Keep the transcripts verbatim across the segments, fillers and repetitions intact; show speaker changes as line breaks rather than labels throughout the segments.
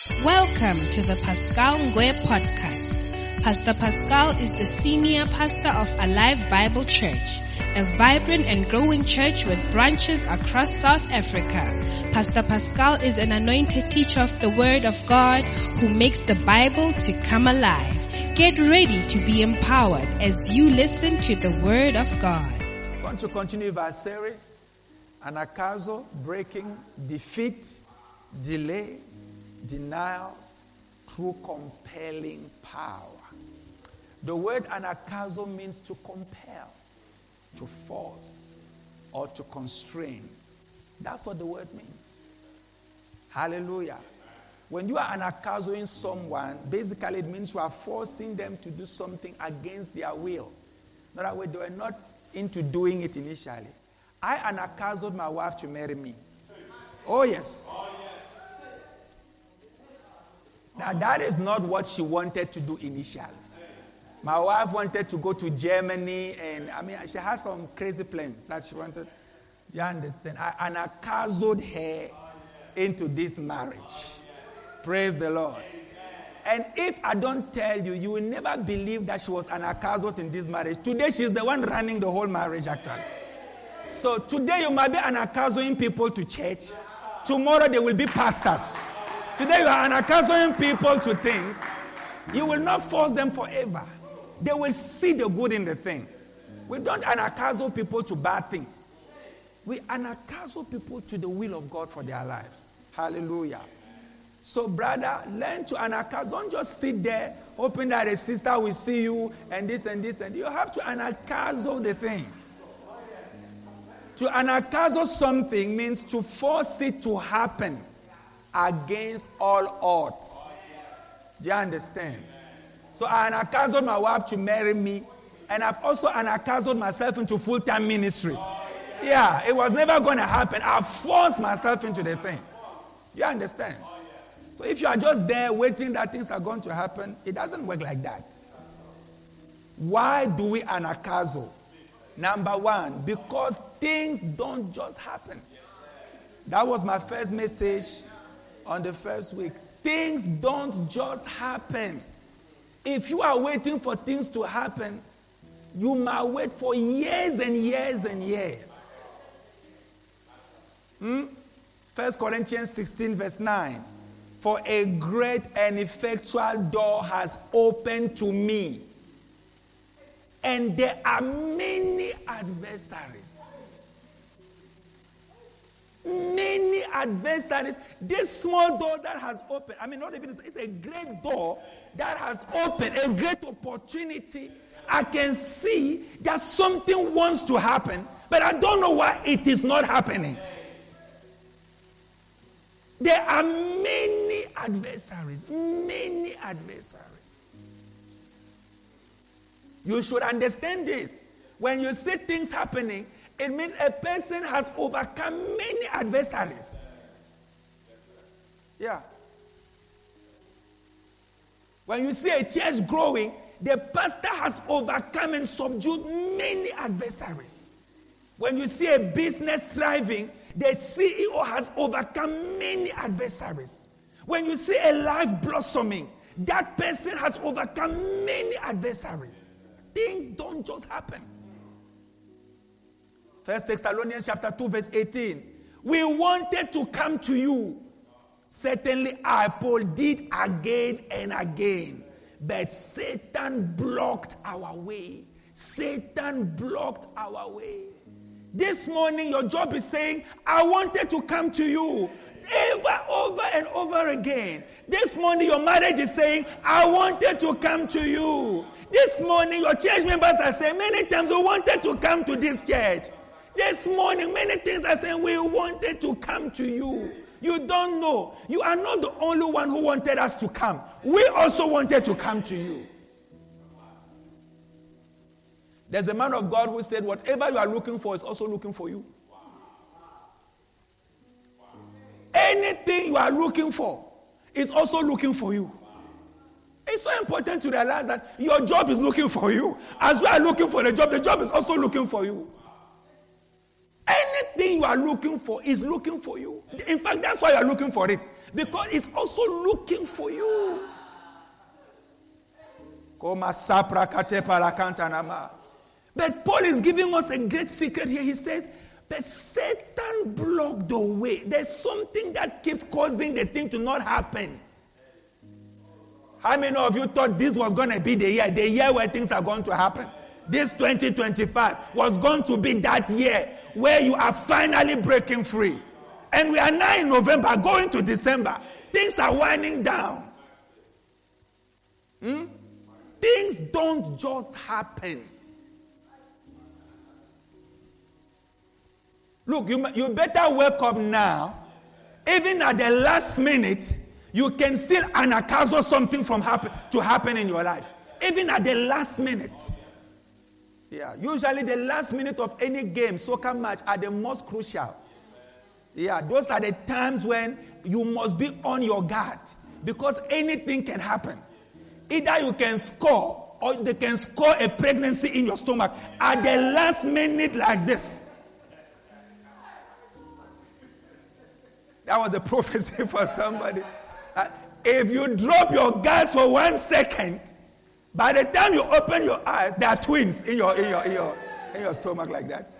Welcome to the Pascal Ngwe podcast. Pastor Pascal is the senior pastor of Alive Bible Church, a vibrant and growing church with branches across South Africa. Pastor Pascal is an anointed teacher of the Word of God who makes the Bible to come alive. Get ready to be empowered as you listen to the Word of God.
I want to continue with our series, Anagkazo, breaking defeat, delays, denials through compelling power. The word anagkazo means to compel, to force, or to constrain. That's what the word means. Hallelujah. When you are anagkazoing someone, basically it means you are forcing them to do something against their will. In other words, they were not into doing it initially. I anagkazoed my wife to marry me. Oh yes. Now that is not what she wanted to do initially. My wife wanted to go to Germany, and I mean, she had some crazy plans that she wanted. You understand? I anagkazoed her into this marriage. Praise the Lord. And if I don't tell you, you will never believe that she was anagkazoed in this marriage. Today, she's the one running the whole marriage, actually. So today, you might be anagkazoing people to church. Tomorrow, they will be pastors. Today, you are anagkazoing people to things. You will not force them forever. They will see the good in the thing. We don't anagkazo people to bad things. We anagkazo people to the will of God for their lives. Hallelujah. So, brother, learn to anagkazo. Don't just sit there hoping that a sister will see you and this and this. And you have to anagkazo the thing. To anagkazo something means to force it to happen against all odds. Do you understand? So I anagkazoed my wife to marry me, and I've also anagkazoed myself into full-time ministry. Yeah, it was never going to happen. I forced myself into the thing. You understand? So if you are just there waiting that things are going to happen, it doesn't work like that. Why do we anagkazo? Number one, because things don't just happen. That was my first message on the first week. Things don't just happen. If you are waiting for things to happen, you might wait for years and years and years. Hmm? First Corinthians sixteen verse nine. For a great and effectual door has opened to me, and there are many adversaries. Many adversaries. This small door that has opened, I mean, not even, it's a great door that has opened, a great opportunity. I can see that something wants to happen, but I don't know why it is not happening. There are many adversaries, many adversaries. You should understand this. When you see things happening, it means a person has overcome many adversaries. Yeah. When you see a church growing, the pastor has overcome and subdued many adversaries. When you see a business thriving, the C E O has overcome many adversaries. When you see a life blossoming, that person has overcome many adversaries. Things don't just happen. First Thessalonians chapter two verse eighteen. We wanted to come to you. Certainly I, Paul, did again and again. But Satan blocked our way. Satan blocked our way. This morning your job is saying, I wanted to come to you. Ever, over and over again. This morning your marriage is saying, I wanted to come to you. This morning your church members are saying, many times we wanted to come to this church. This morning, many things are saying, we wanted to come to you. You don't know. You are not the only one who wanted us to come. We also wanted to come to you. There's a man of God who said, whatever you are looking for is also looking for you. Anything you are looking for is also looking for you. It's so important to realize that your job is looking for you. As you are looking for the job, the job is also looking for you. Anything you are looking for is looking for you. In fact, that's why you are looking for it. Because it's also looking for you. But Paul is giving us a great secret here. He says, but Satan blocked the way. There's something that keeps causing the thing to not happen. How many of you thought this was going to be the year, the year where things are going to happen? This twenty twenty-five was going to be that year where you are finally breaking free. And we are now in November, going to December. Things are winding down. Hmm? Things don't just happen. Look, you, you better wake up now. Even at the last minute, you can still anakazo something from happen, to happen in your life. Even at the last minute. Yeah, usually the last minute of any game, soccer match, are the most crucial. Yeah, those are the times when you must be on your guard because anything can happen. Either you can score or they can score a pregnancy in your stomach at the last minute like this. That was a prophecy for somebody. Uh, if you drop your guards for one second, by the time you open your eyes, there are twins in your, in your, in your, in your stomach like that.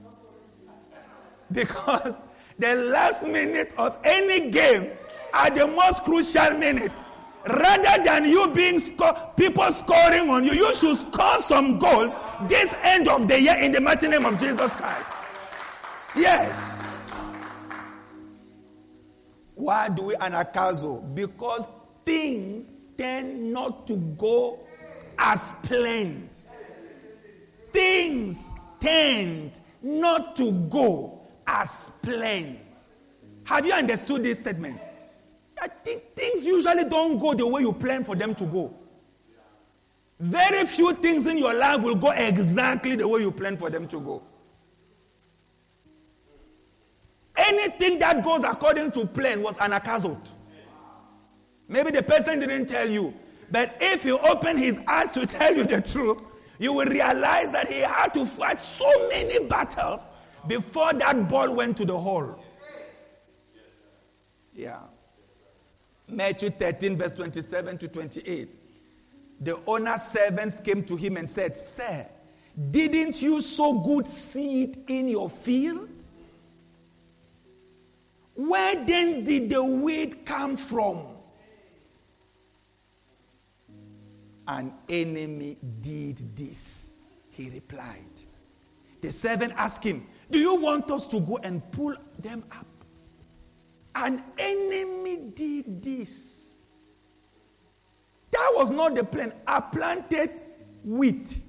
Because the last minute of any game are the most crucial minute. Rather than you being sco- people scoring on you, you should score some goals this end of the year in the mighty name of Jesus Christ. Yes. Why do we anakazo? Because things tend not to go as planned. Things tend not to go as planned. Have you understood this statement? I think things usually don't go the way you plan for them to go. Very few things in your life will go exactly the way you plan for them to go. Anything that goes according to plan was anakazot. Maybe the person didn't tell you. But if you open his eyes to tell you the truth, you will realize that he had to fight so many battles before that ball went to the hole. Yeah. Matthew thirteen, verse twenty-seven to twenty-eight. The owner's servants came to him and said, Sir, didn't you sow good seed in your field? Where then did the weed come from? An enemy did this, he replied. The servant asked him, do you want us to go and pull them up? An enemy did this. That was not the plan. I planted wheat.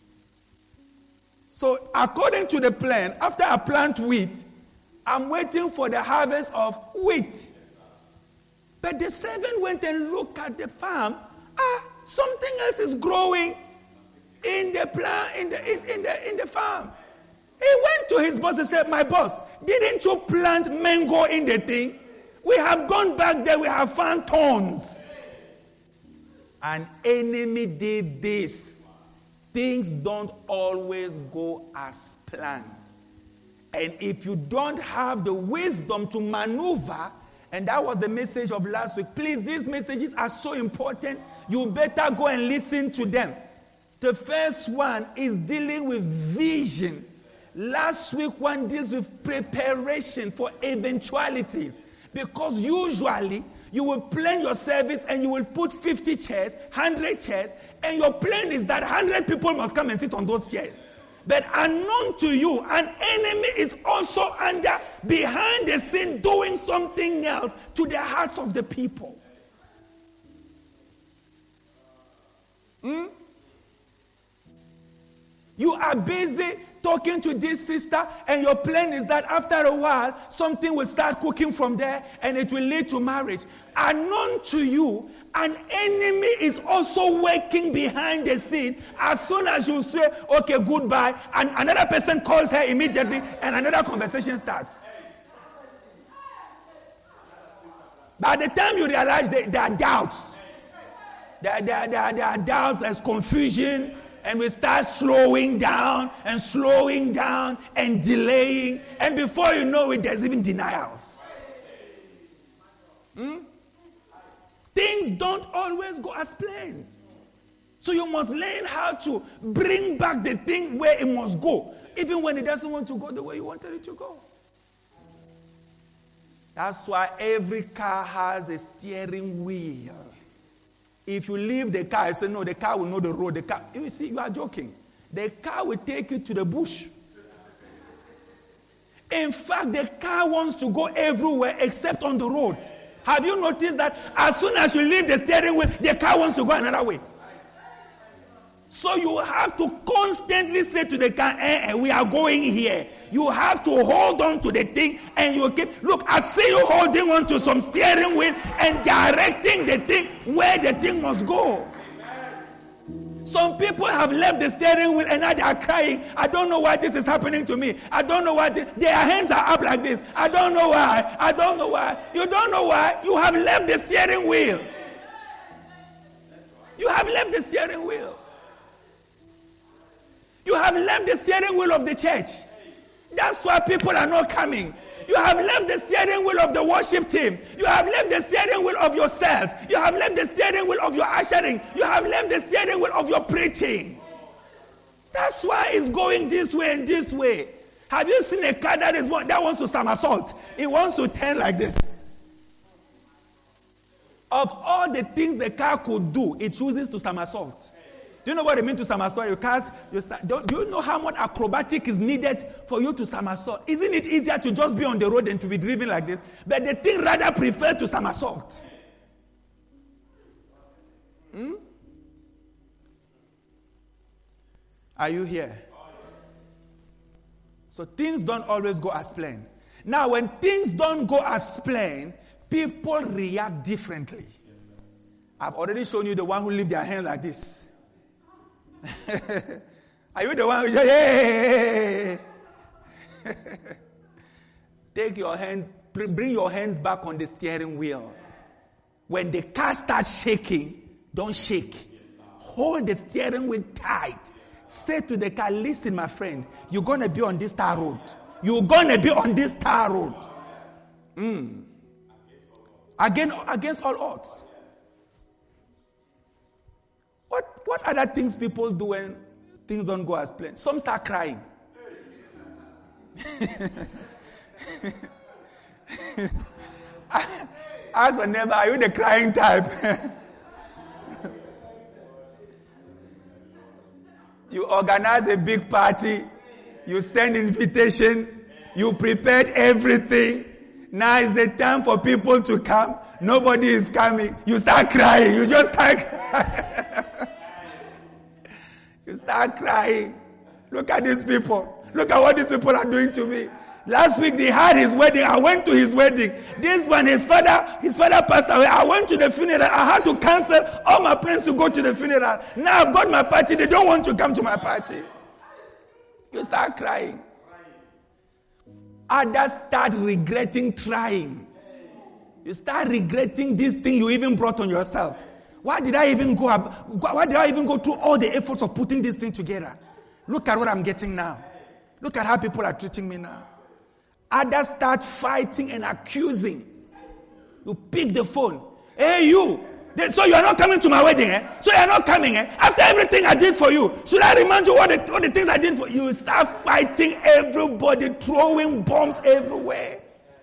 So according to the plan, after I plant wheat, I'm waiting for the harvest of wheat. But the servant went and looked at the farm. Ah, something else is growing in the plant, in the in, in the in the farm. He went to his boss and said, my boss, didn't you plant mango in the thing? We have gone back there, we have found thorns. An enemy did this. Things don't always go as planned. And if you don't have the wisdom to maneuver, and that was the message of last week, please, these messages are so important. You better go and listen to them. The first one is dealing with vision. Last week one deals with preparation for eventualities. Because usually you will plan your service and you will put fifty chairs, one hundred chairs, and your plan is that one hundred people must come and sit on those chairs. But unknown to you, an enemy is also under, behind the scene, doing something else to the hearts of the people. Hmm? You are busy talking to this sister, and your plan is that after a while, something will start cooking from there, and it will lead to marriage. Unknown to you, an enemy is also working behind the scene. As soon as you say, okay, goodbye, and another person calls her immediately, and another conversation starts. By the time you realize there, there are doubts, there, there, there, there are doubts, there's confusion, and we start slowing down and slowing down and delaying. And before you know it, there's even denials. Hmm? Things don't always go as planned. So you must learn how to bring back the thing where it must go, even when it doesn't want to go the way you wanted it to go. That's why every car has a steering wheel. If you leave the car, I say, no, the car will know the road. The car, you see, you are joking. The car will take you to the bush. In fact, the car wants to go everywhere except on the road. Have you noticed that as soon as you leave the steering wheel, the car wants to go another way? So you have to constantly say to the car, eh, eh, we are going here. You have to hold on to the thing and you keep, look, I see you holding on to some steering wheel and directing the thing where the thing must go. Some people have left the steering wheel and now they are crying. I don't know why this is happening to me. I don't know why. This, their hands are up like this. I don't know why. I don't know why. You don't know why. You have left the steering wheel. You have left the steering wheel. You have left the steering wheel of the church. That's why people are not coming. You have left the steering wheel of the worship team. You have left the steering wheel of yourself. You have left the steering wheel of your ushering. You have left the steering wheel of your preaching. That's why it's going this way and this way. Have you seen a car that is that wants to somersault? It wants to turn like this. Of all the things the car could do, it chooses to somersault. Do you know what it means to somersault? You can't, you start, do, do you know how much acrobatic is needed for you to somersault? Isn't it easier to just be on the road than to be driven like this? But the thing rather prefer to somersault. Hmm? Are you here? So things don't always go as planned. Now, when things don't go as planned, people react differently. I've already shown you the one who leave their hand like this. Are you the one who say, hey? Take your hand, bring your hands back on the steering wheel. When the car starts shaking, don't shake. Hold the steering wheel tight. Say to the car, listen, my friend, you're going to be on this tar road. You're going to be on this tar road. Mm. Again, against all odds. What, what other things people do when things don't go as planned? Some start crying. Ask your neighbor, are you the crying type? You organize a big party. You send invitations. You prepared everything. Now is the time for people to come. Nobody is coming. You start crying. You just start crying. You start crying. Look at these people. Look at what these people are doing to me. Last week they had his wedding. I went to his wedding. This one, his father, his father passed away. I went to the funeral. I had to cancel all my plans to go to the funeral. Now I've got my party. They don't want to come to my party. You start crying. Others start regretting trying. You start regretting this thing you even brought on yourself. Why did I even go up? Why did I even go through all the efforts of putting this thing together? Look at what I'm getting now. Look at how people are treating me now. Others start fighting and accusing. You pick the phone. Hey, you. So you are not coming to my wedding, eh? So you are not coming, eh? After everything I did for you, should I remind you what the, all the things I did for you? You start fighting everybody, throwing bombs everywhere.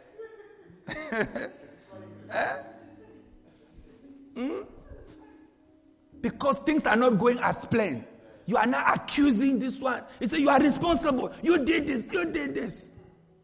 eh? hmm? Because things are not going as planned. You are now accusing this one. You say, you are responsible. You did this. You did this.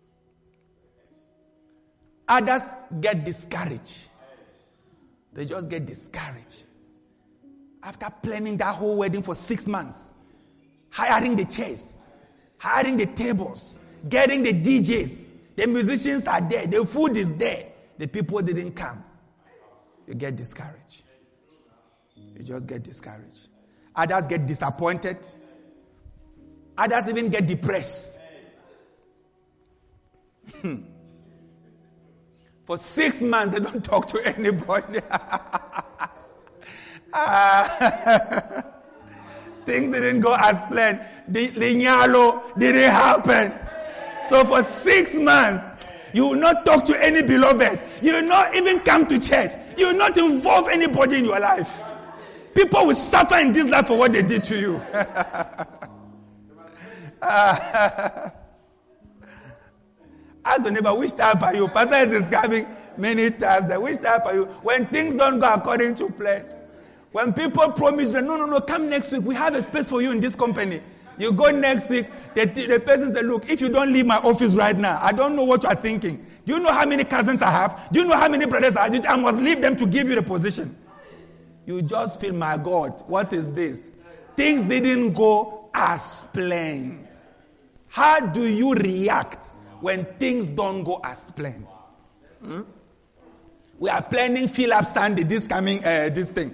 Others get discouraged. They just get discouraged. After planning that whole wedding for six months, hiring the chairs, hiring the tables, getting the D Js, the musicians are there, the food is there, the people didn't come. You get discouraged. You just get discouraged. Others get disappointed. Others even get depressed. For six months, they don't talk to anybody. things didn't go as planned. The, the nyalo didn't happen. So for six months, you will not talk to any beloved. You will not even come to church. You will not involve anybody in your life. People will suffer in this life for what they did to you. uh, Ask your neighbor, which type are you? Pastor is describing many times that which type are you? When things don't go according to plan. When people promise you, no, no, no, come next week. We have a space for you in this company. You go next week, the, the person says, look, if you don't leave my office right now, I don't know what you are thinking. Do you know how many cousins I have? Do you know how many brothers I have? I must leave them to give you the position. You just feel, my God, what is this? Things didn't go as planned. How do you react when things don't go as planned? Hmm? We are planning Philip Sunday, this coming, uh, this thing.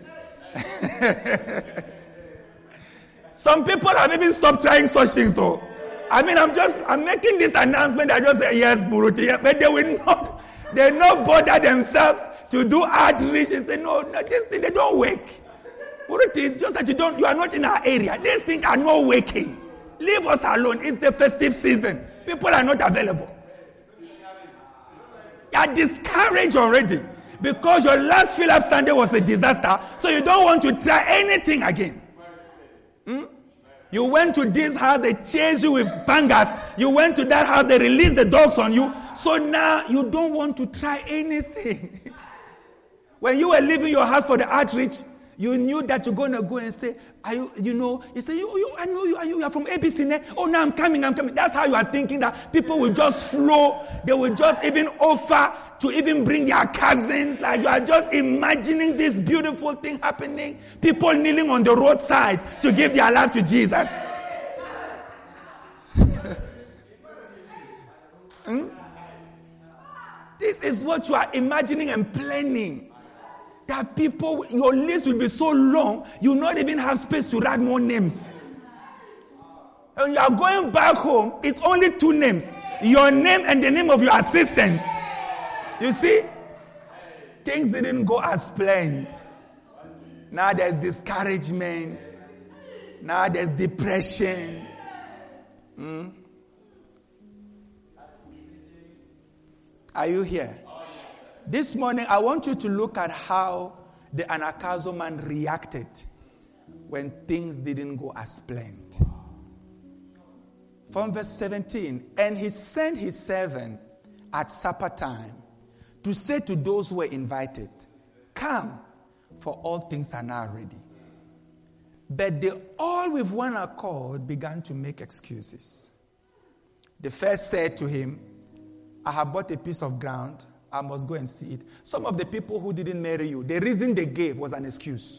Some people have even stopped trying such things though. I mean, I'm just, I'm making this announcement. I just say, yes, Buruti, but they will not, they will not bother themselves to do outreach and say, no, no this thing, they don't wake. Buruti, it's just that you don't, you are not in our area. These things are not waking. Leave us alone. It's the festive season. People are not available. You are discouraged already because your last Philip Sunday was a disaster, so you don't want to try anything again. Hmm? You went to this house, they chased you with bangers. You went to that house, they released the dogs on you. So now you don't want to try anything. When you were leaving your house for the outreach, you knew that you're going to go and say, are you, you know, you say, you, you, I know you, are you, you are from A B C. Ne? Oh, now I'm coming, I'm coming. That's how you are thinking that people will just flow. They will just even offer to even bring their cousins. Like you are just imagining this beautiful thing happening. People kneeling on the roadside to give their life to Jesus. hmm? This is what you are imagining and planning. That people, your list will be so long, you will not even have space to write more names. When you are going back home, it's only two names. Your name and the name of your assistant. You see? Things didn't go as planned. Now there's discouragement. Now there's depression. Hmm? Are you here? This morning, I want you to look at how the Anagkazo man reacted when things didn't go as planned. From verse seventeen, and he sent his servant at supper time to say to those who were invited, come, for all things are now ready. But they all with one accord began to make excuses. The first said to him, I have bought a piece of ground. I must go and see it. Some of the people who didn't marry you, the reason they gave was an excuse.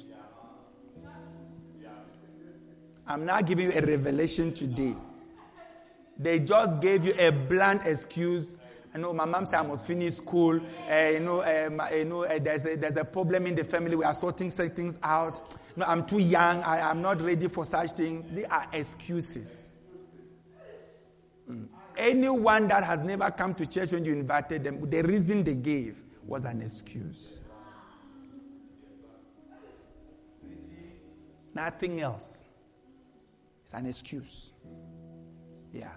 I'm now giving you a revelation today. They just gave you a blunt excuse. I know my mom said I must finish school. Uh, you know, uh, my, you know uh, there's, a, there's a problem in the family. We are sorting some things out. No, I'm too young. I am not ready for such things. They are excuses. Mm. Anyone that has never come to church when you invited them, the reason they gave was an excuse. Nothing else. It's an excuse. Yeah.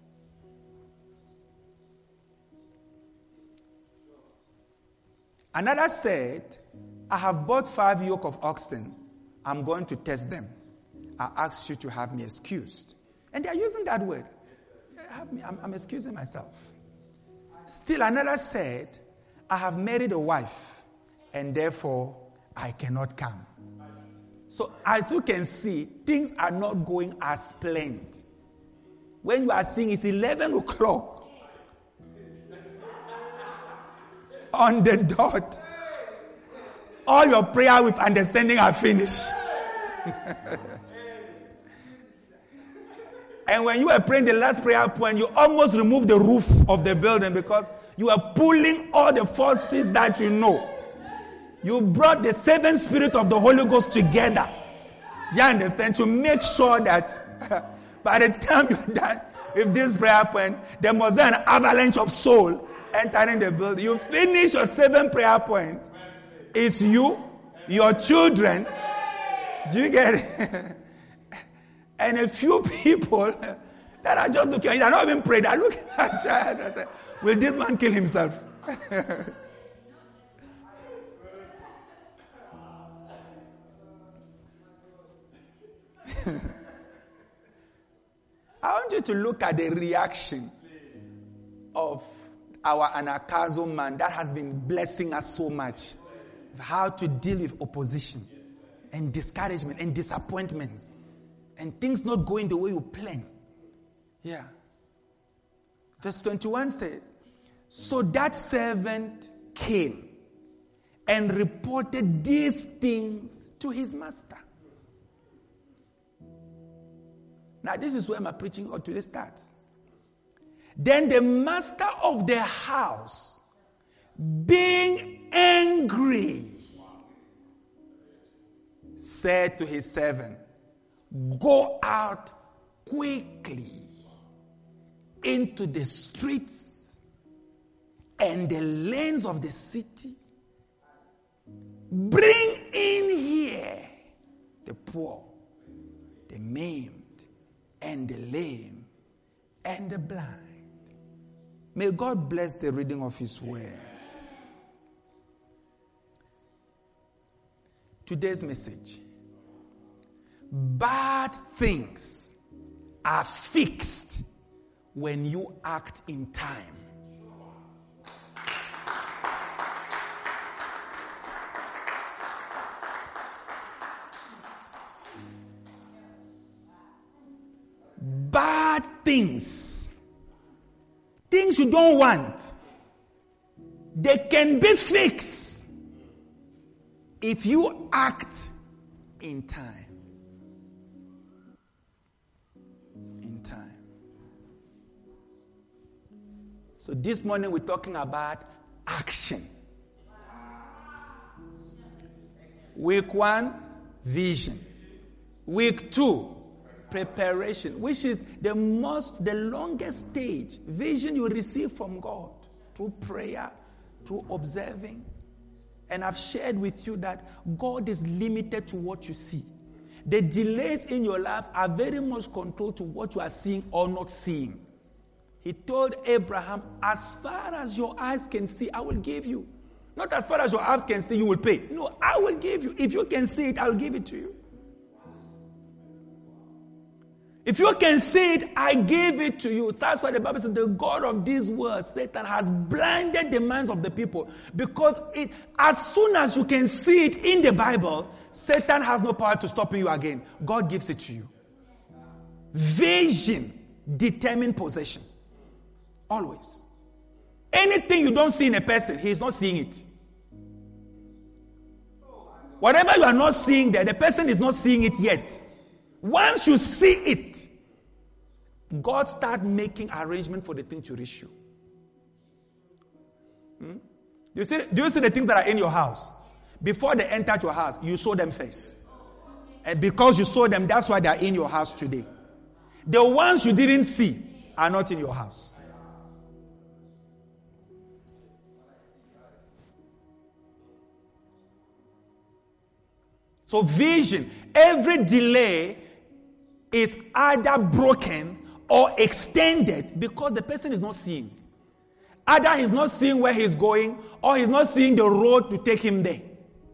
Another said, I have bought five yoke of oxen. I'm going to test them. I asked you to have me excused. And they are using that word. Have me, I'm, I'm excusing myself. Still another said, I have married a wife, and therefore I cannot come. So as you can see, things are not going as planned. When you are seeing it's eleven o'clock on the dot, all your prayer with understanding are finished. And when you were praying the last prayer point, you almost removed the roof of the building because you are pulling all the forces that you know. You brought the seven spirit of the Holy Ghost together. You understand? To make sure that by the time you're done with this prayer point, there must be an avalanche of soul entering the building. You finish your seven prayer point. It's you, your children. Do you get it? And a few people that are just looking, they're not even praying, they're looking at child and say, will this man kill himself? I want you to look at the reaction of our Anagkazo man that has been blessing us so much. How to deal with opposition and discouragement and disappointments and things not going the way you plan. Yeah. Verse twenty-one says, so that servant came and reported these things to his master. Now, this is where my preaching ought to starts. Then the master of the house, being angry, said to his servant, go out quickly into the streets and the lanes of the city. Bring in here the poor, the maimed, and the lame, and the blind. May God bless the reading of his word. Today's message. Bad things are fixed when you act in time. Bad things, things you don't want, they can be fixed if you act in time. In time. So this morning we're talking about action. Week one, vision. Week two, preparation, which is the most, the longest stage. Vision you receive from God through prayer, through observing. And I've shared with you that God is limited to what you see. The delays in your life are very much controlled to what you are seeing or not seeing. He told Abraham, as far as your eyes can see, I will give you. Not as far as your eyes can see, you will pay. No, I will give you. If you can see it, I'll give it to you. If you can see it, I give it to you. That's why the Bible says the God of this world, Satan, has blinded the minds of the people. Because it, as soon as you can see it in the Bible, Satan has no power to stop you again. God gives it to you. Vision determines possession. Always. Anything you don't see in a person, he is not seeing it. Whatever you are not seeing there, the person is not seeing it yet. Once you see it, God starts making arrangement for the thing to reach you. Hmm? Do you see, do you see the things that are in your house? Before they enter your house, you saw them first. And because you saw them, that's why they are in your house today. The ones you didn't see are not in your house. So vision, every delay is either broken or extended because the person is not seeing. Either he's not seeing where he's going or he's not seeing the road to take him there.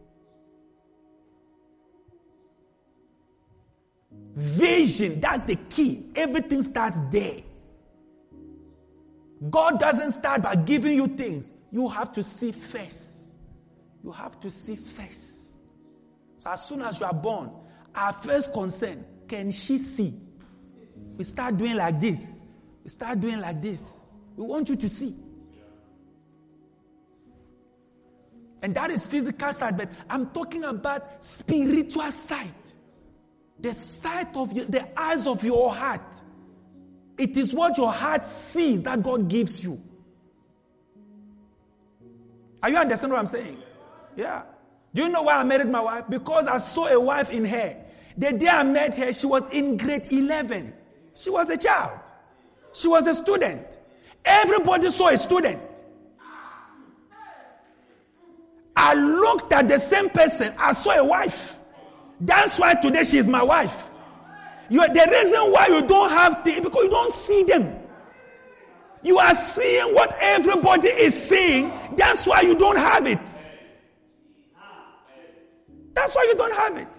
Vision, that's the key. Everything starts there. God doesn't start by giving you things. You have to see first. You have to see first. So as soon as you are born, our first concern, can she see? We start doing like this. We start doing like this. We want you to see. And that is physical side, but I'm talking about spiritual sight. The sight of your, the eyes of your heart. It is what your heart sees that God gives you. Are you understanding what I'm saying? Yeah. Do you know why I married my wife? Because I saw a wife in her. The day I met her, she was in grade eleven. She was a child. She was a student. Everybody saw a student. I looked at the same person. I saw a wife. That's why today she is my wife. You, the reason why you don't have things because you don't see them. You are seeing what everybody is seeing. That's why you don't have it. That's why you don't have it.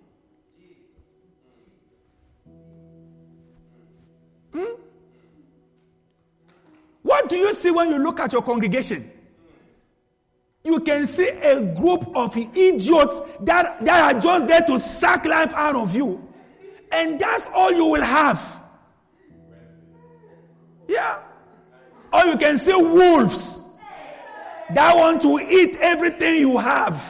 Hmm? What do you see when you look at your congregation? You can see a group of idiots that, that are just there to suck life out of you. And that's all you will have. Yeah. Or you can see wolves that want to eat everything you have.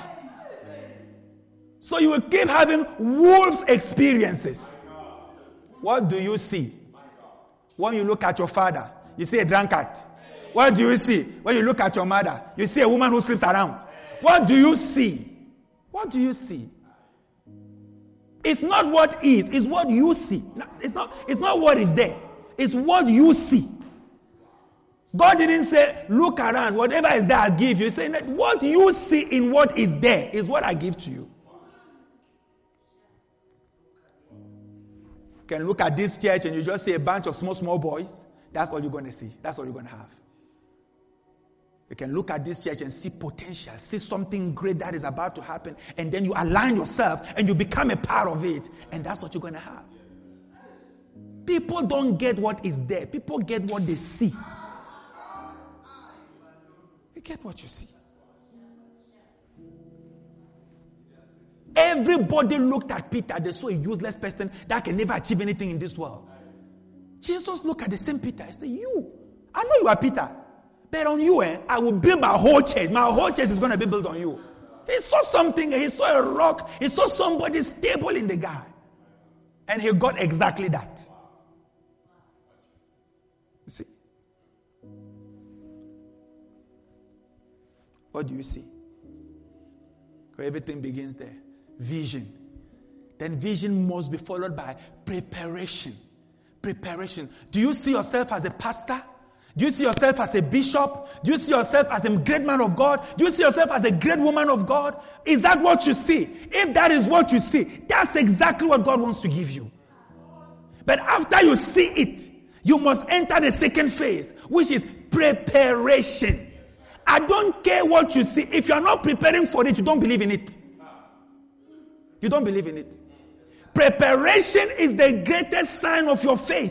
So you will keep having wolves experiences. What do you see when you look at your father? You see a drunkard. What do you see when you look at your mother? You see a woman who sleeps around. What do you see? What do you see? It's not what is, it's what you see. It's not, it's not what is there. It's what you see. God didn't say, look around, whatever is there, I'll give you. He's saying that what you see in what is there is what I give to you. You can look at this church and you just see a bunch of small, small boys. That's all you're going to see. That's all you're going to have. You can look at this church and see potential, see something great that is about to happen, and then you align yourself and you become a part of it, and that's what you're going to have. People don't get what is there. People get what they see. You get what you see. Everybody looked at Peter. They saw a useless person that can never achieve anything in this world. Jesus looked at the same Peter and said, you, I know you are Peter. But on you, eh, I will build my whole church. My whole church is going to be built on you. He saw something. He saw a rock. He saw somebody stable in the guy. And he got exactly that. You see? What do you see? Everything begins there. Vision. Then vision must be followed by preparation. Preparation. Do you see yourself as a pastor? Do you see yourself as a bishop? Do you see yourself as a great man of God? Do you see yourself as a great woman of God? Is that what you see? If that is what you see, that's exactly what God wants to give you. But after you see it, you must enter the second phase, which is preparation. I don't care what you see. If you are not preparing for it, you don't believe in it. You don't believe in it. Preparation is the greatest sign of your faith.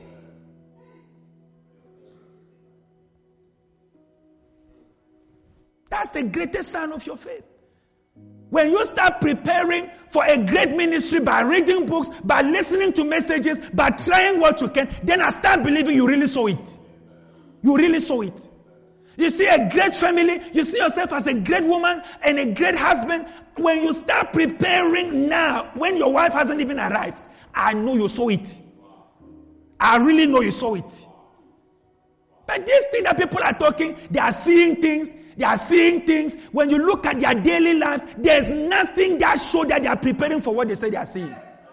That's the greatest sign of your faith. When you start preparing for a great ministry by reading books, by listening to messages, by trying what you can, then I start believing you really saw it. You really saw it. You see a great family, you see yourself as a great woman and a great husband. When you start preparing now, when your wife hasn't even arrived, I know you saw it. I really know you saw it. But this thing that people are talking, they are seeing things, they are seeing things. When you look at their daily lives, there's nothing that shows that they are preparing for what they say they are seeing.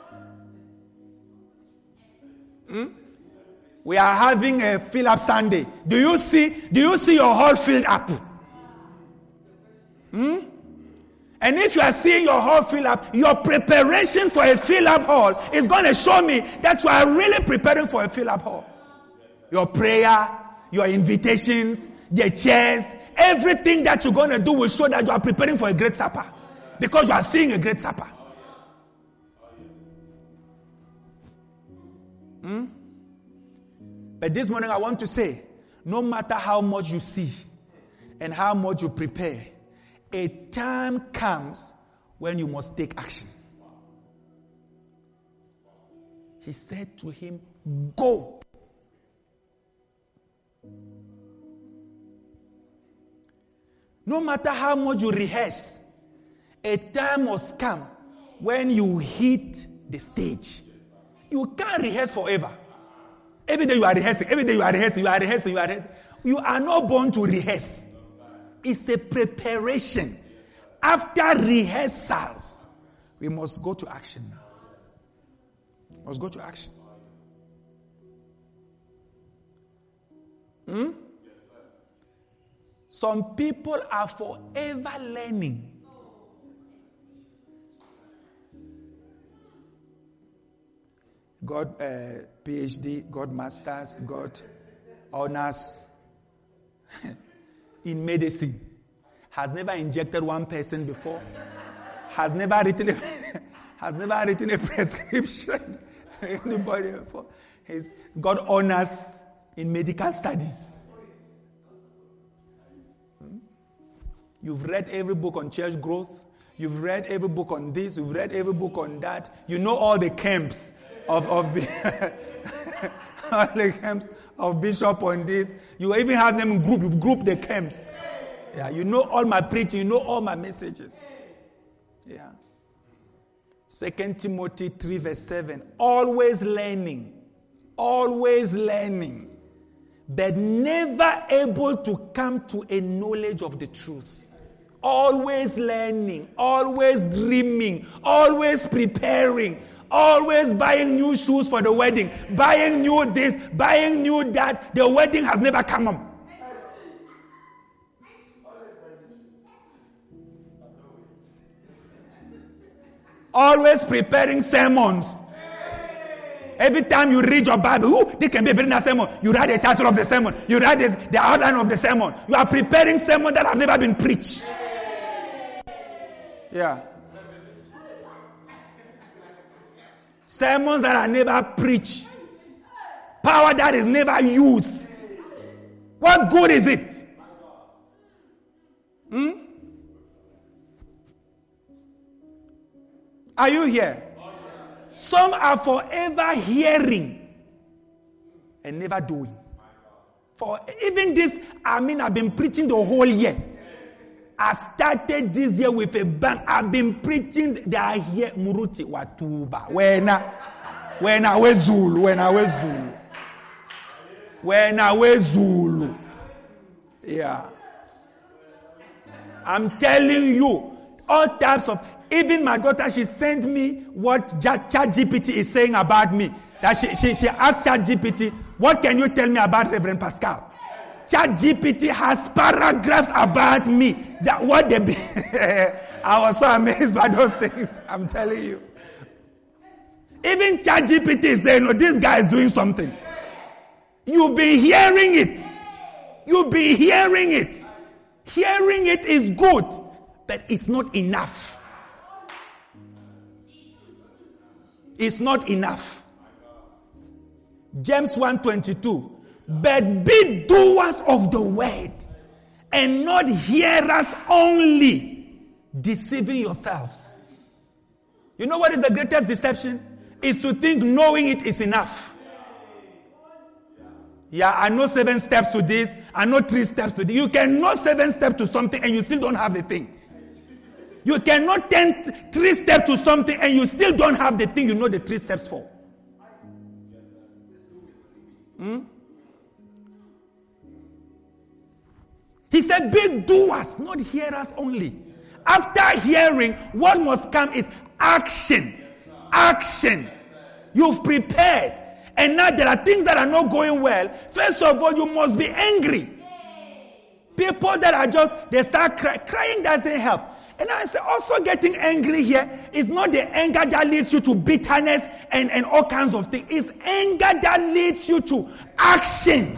Hmm? We are having a fill up Sunday. Do you see? Do you see your hall filled up? Hmm? And if you are seeing your hall fill up, your preparation for a fill up hall is going to show me that you are really preparing for a fill up hall. Your prayer, your invitations, the chairs, everything that you're going to do will show that you are preparing for a great supper. Because you are seeing a great supper. Hmm? But this morning I want to say, no matter how much you see and how much you prepare, a time comes when you must take action. He said to him, go. No matter how much you rehearse, a time must come when you hit the stage. You can't rehearse forever. Every day you are rehearsing, every day you are rehearsing, you are rehearsing, you are rehearsing. You are not born to rehearse. It's a preparation. After rehearsals, we must go to action now. We must go to action. Hmm? Some people are forever learning. got a P H D, got masters, got honors in medicine. Has never injected one person before. Has never written a, has never written a prescription to anybody before. He's got honors in medical studies. Hmm? You've read every book on church growth. You've read every book on this. You've read every book on that. You know all the camps of, of all the camps of bishop on this. You even have them in group. You've grouped the camps. Yeah, you know all my preaching. You know all my messages. Yeah. Second Timothy three verse seven. Always learning. Always learning. But never able to come to a knowledge of the truth. Always learning, always dreaming, always preparing, always buying new shoes for the wedding, buying new this, buying new that. The wedding has never come up. Always preparing sermons. Every time you read your Bible, ooh, this can be a very nice sermon. You write the title of the sermon. You write this, the outline of the sermon. You are preparing sermons that have never been preached. Yeah. Sermons that are never preached. Power that is never used. What good is it? Hmm? Are you here? Some are forever hearing and never doing. For even this, I mean, I've been preaching the whole year. I started this year with a bang. I've been preaching the here Muruti Watuba. When I when I was Zulu, when I was Zulu. When I was Zulu. Yeah. I'm telling you, all types of, even my daughter, she sent me what ChatGPT is saying about me. That she, she, she asked ChatGPT, what can you tell me about Reverend Pascal? ChatGPT has paragraphs about me. That what they be. I was so amazed by those things. I'm telling you. Even ChatGPT is saying, oh, this guy is doing something. You've been hearing it. You've been hearing it. Hearing it is good, but it's not enough. It's not enough. James one twenty-two. But be doers of the word, and not hearers only, deceiving yourselves. You know what is the greatest deception? Is to think knowing it is enough. Yeah, I know seven steps to this. I know three steps to this. You can know seven steps to something and you still don't have the thing. You cannot ten, three steps to something and you still don't have the thing you know the three steps for. Hmm? He said, be doers, not hearers only. After hearing, what must come is action. Action. You've prepared. And now there are things that are not going well. First of all, you must be angry. People that are just, they start cry, crying doesn't help. And I say, also getting angry here is not the anger that leads you to bitterness and, and all kinds of things. It's anger that leads you to action.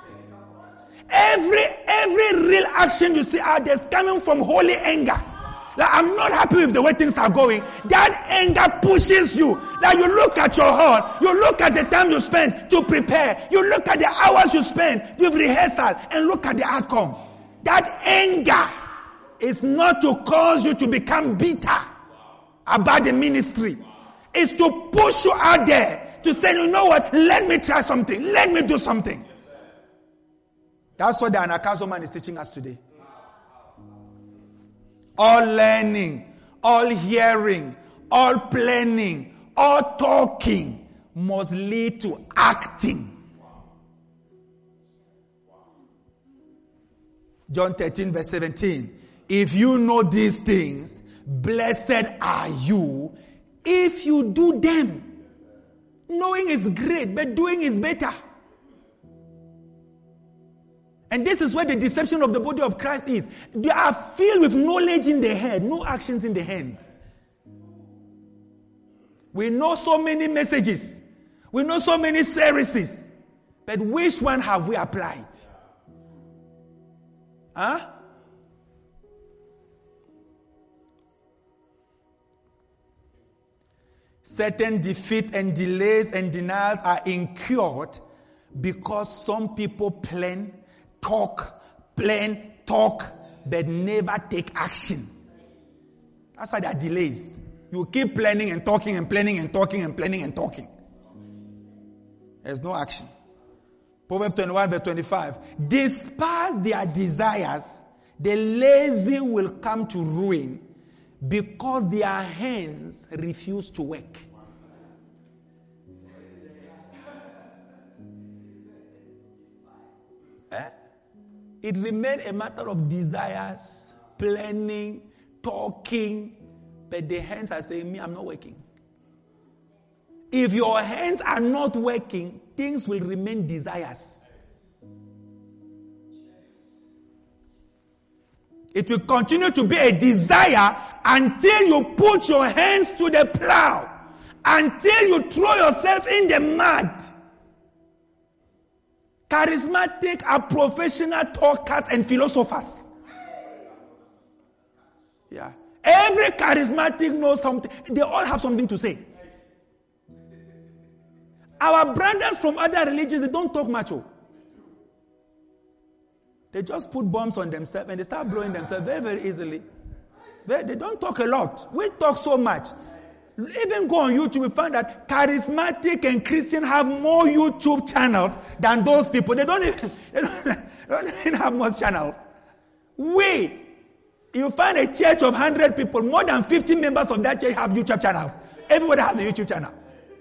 Every every real action you see out there is coming from holy anger. Like, I'm not happy with the way things are going. That anger pushes you. Like, you look at your hall, you look at the time you spend to prepare, you look at the hours you spend with rehearsal, and look at the outcome. That anger is not to cause you to become bitter about the ministry. It's to push you out there to say, you know what, let me try something, let me do something. That's what the Anagkazo man is teaching us today. All learning, all hearing, all planning, all talking must lead to acting. John thirteen verse seventeen. If you know these things, blessed are you if you do them. Knowing is great, but doing is better. And this is where the deception of the body of Christ is. They are filled with knowledge in the head, no actions in the hands. We know so many messages. We know so many services. But which one have we applied? Huh? Certain defeats and delays and denials are incurred because some people plan, talk, plan, talk, but never take action. That's why there are delays. You keep planning and talking and planning and talking and planning and talking. There's no action. Proverbs twenty-one verse twenty-five. Despite their desires, the lazy will come to ruin because their hands refuse to work. Eh? It remained a matter of desires, planning, talking, but the hands are saying, me, I'm not working. If your hands are not working, things will remain desires. It will continue to be a desire until you put your hands to the plow, until you throw yourself in the mud. Charismatic are professional talkers and philosophers. Yeah. Every charismatic knows something. They all have something to say. Our brothers from other religions, they don't talk much. Oh. They just put bombs on themselves and they start blowing themselves very, very easily. They, they don't talk a lot. We talk so much. Even go on YouTube, we find that charismatic and Christian have more YouTube channels than those people. They don't even, they don't, they don't even have most channels. We, you find a church of one hundred people, more than fifty members of that church have YouTube channels. Everybody has a YouTube channel.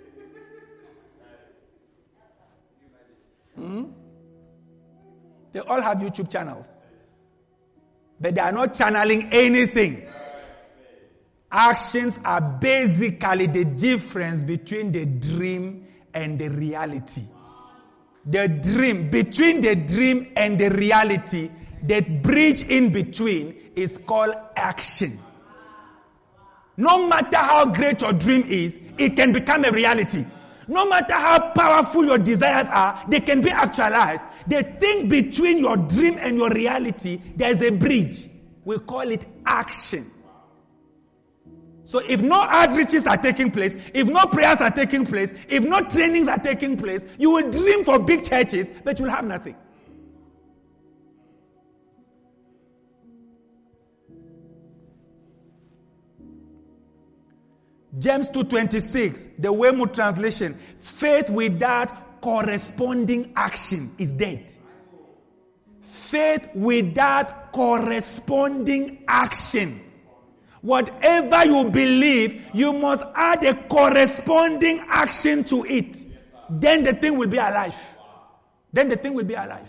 Hmm? They all have YouTube channels. But they are not channeling anything. Actions are basically the difference between the dream and the reality. The dream, between the dream and the reality, that bridge in between is called action. No matter how great your dream is, it can become a reality. No matter how powerful your desires are, they can be actualized. The thing between your dream and your reality, there is a bridge. We call it action. So if no outreaches are taking place, if no prayers are taking place, if no trainings are taking place, you will dream for big churches, but you will have nothing. James two twenty-six, the Weymouth translation, faith without corresponding action is dead. Faith without corresponding action. Whatever you believe, you must add a corresponding action to it. Then the thing will be alive. Then the thing will be alive.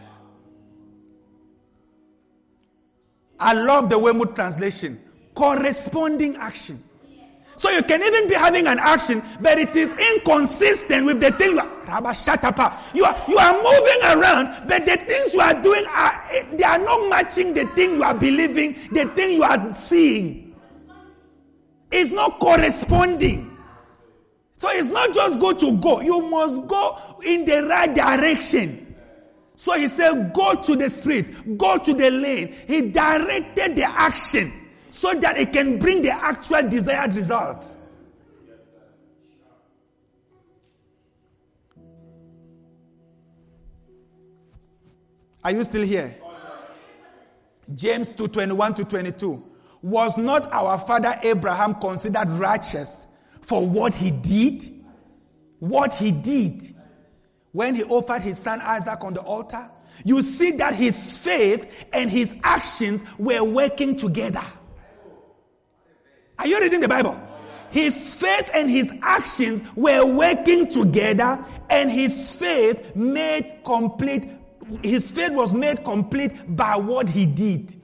I love the Weymouth translation. Corresponding action. So you can even be having an action, but it is inconsistent with the thing you are. Rabba, shut up. You are, you are moving around, but the things you are doing, are they are not matching the thing you are believing, the thing you are seeing. It's not corresponding. So it's not just go to go. You must go in the right direction. So he said, go to the street, go to the lane. He directed the action so that it can bring the actual desired results. Are you still here? James two twenty-one to twenty-two. Was not our father Abraham considered righteous for what he did? What he did when he offered his son Isaac on the altar? You see that his faith and his actions were working together. Are you reading the Bible? His faith and his actions were working together, and his faith made complete, his faith was made complete by what he did.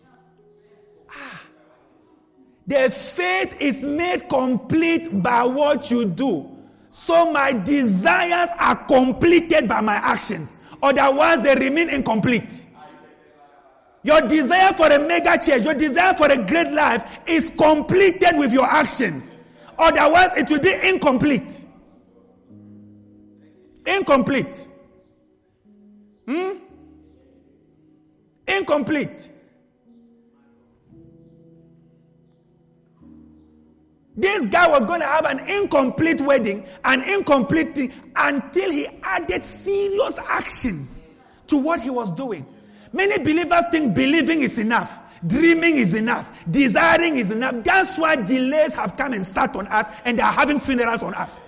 The faith is made complete by what you do. So my desires are completed by my actions. Otherwise, they remain incomplete. Your desire for a mega church, your desire for a great life is completed with your actions. Otherwise, it will be incomplete. Incomplete. Hmm? Incomplete. This guy was going to have an incomplete wedding, an incomplete thing, until he added serious actions to what he was doing. Many believers think believing is enough, dreaming is enough, desiring is enough. That's why delays have come and sat on us, and they are having funerals on us.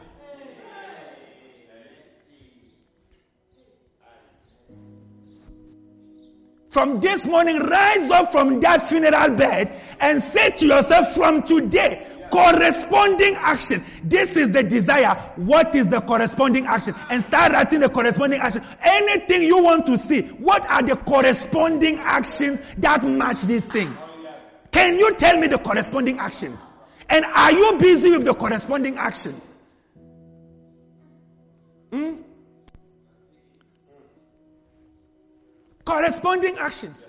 From this morning, rise up from that funeral bed and say to yourself, from today, corresponding action. This is the desire. What is the corresponding action? And start writing the corresponding action. Anything you want to see, what are the corresponding actions that match this thing? Can you tell me the corresponding actions? And are you busy with the corresponding actions? Hmm? Corresponding actions.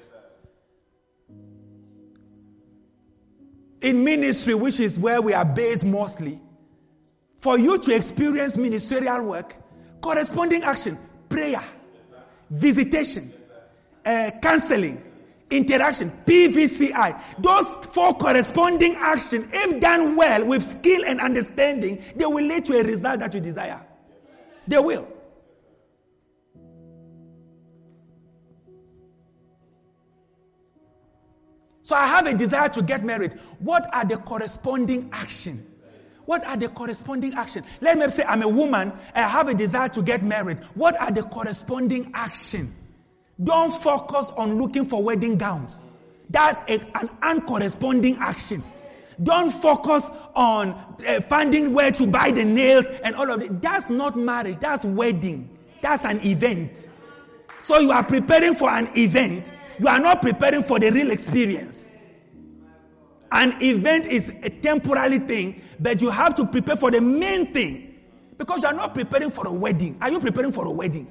In ministry, which is where we are based mostly, for you to experience ministerial work, corresponding action, prayer, visitation, uh, counseling, interaction, P V C I. Those four corresponding actions, if done well with skill and understanding, they will lead to a result that you desire. They will. So I have a desire to get married. What are the corresponding actions? What are the corresponding actions? Let me say I'm a woman. I have a desire to get married. What are the corresponding actions? Don't focus on looking for wedding gowns. That's a, an uncorresponding action. Don't focus on uh, finding where to buy the nails and all of it. That's not marriage. That's wedding. That's an event. So you are preparing for an event. You are not preparing for the real experience. An event is a temporary thing, but you have to prepare for the main thing. Because you are not preparing for a wedding. Are you preparing for a wedding?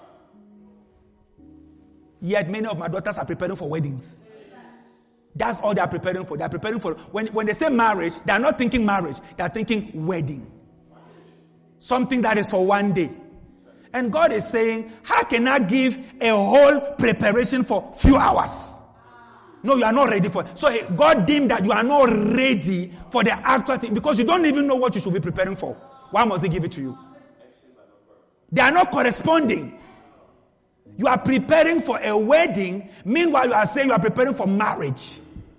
Yet many of my daughters are preparing for weddings. That's all they are preparing for. They are preparing for, when, when they say marriage, they are not thinking marriage. They are thinking wedding. Something that is for one day. And God is saying, how can I give a whole preparation for few hours? No, you are not ready for it. So God deemed that you are not ready for the actual thing because you don't even know what you should be preparing for. Why must He give it to you? They are not corresponding. You are preparing for a wedding. Meanwhile, you are saying you are preparing for marriage.